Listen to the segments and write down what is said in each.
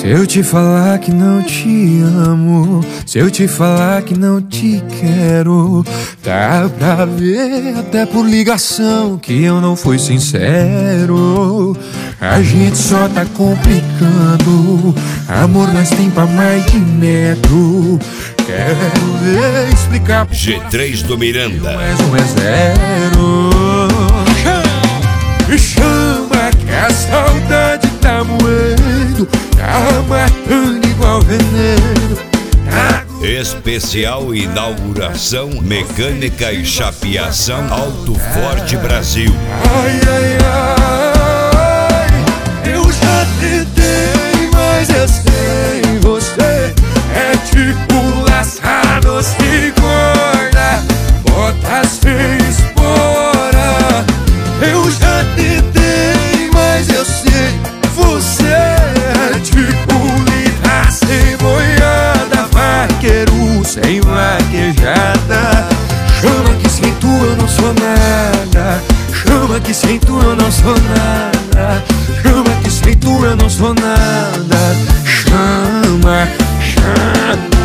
Se eu te falar que não te amo, se eu te falar que não te quero, dá pra ver até por ligação que eu não fui sincero. A gente só tá complicando, amor nós tem pra mais de metro. Quero ver explicar. G3 do Miranda. Mais um é zero. Me chama que a saudade tá moendo, tá matando igual veneno. Especial inauguração Mecânica e Chapeação Alto Forte Brasil. Ai, ai, ai, eu já tentei, mas eu sei, você é tipo laçado sem corda, bota sem espora. Eu já tentei, mas eu sei, você é tipo lida sem boiada, vaqueiro sem vaquejada. Chama que sem tu eu não sou nada, chama que sem tu eu não sou nada, chama que sem tu eu não sou nada. Chama, chama.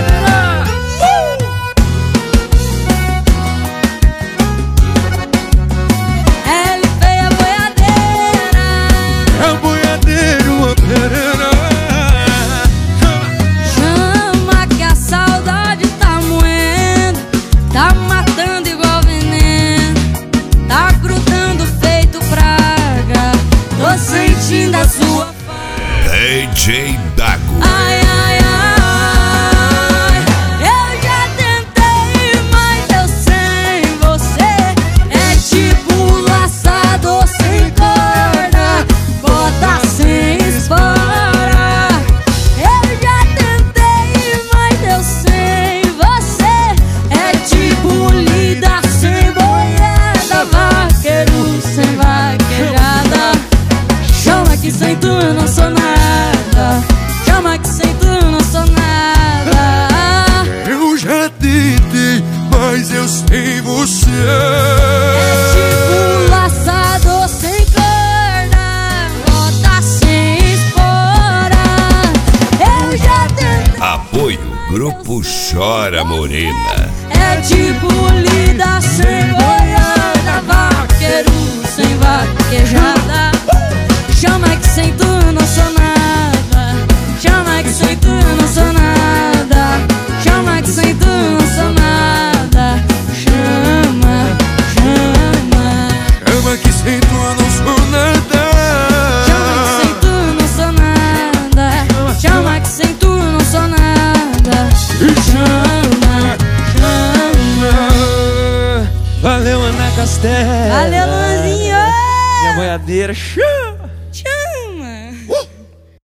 Sentindo a sua DJ Dago. Ai, ai, ai, eu já tentei, mas eu sem você é tipo laçador sem corda, bota sem espora. Eu já tentei, mas eu sem você é tipo lida sem boiada, vaqueiro sem vaquejada. Chama que sem tu eu não sou nada, chama que sem tu eu não sou nada. Eu já tentei, mas eu sei você É tipo laçador sem corda, bota sem espora. Eu já tentei. Apoio Grupo Chora Morena. É tipo lida sem boiada, vaqueiro sem vaquejada. Chama que sem tu eu não sou nada, chama que sem tu eu não sou nada, chama que sem tu eu não sou nada. Chama, chama. chama que sem tu eu não sou nada, Chama que sem tu eu não sou nada, chama que sem tu eu não sou nada. Chama, chama. Valeu, Ana Castelo. Valeu, Luanzinho. Minha boiadeira.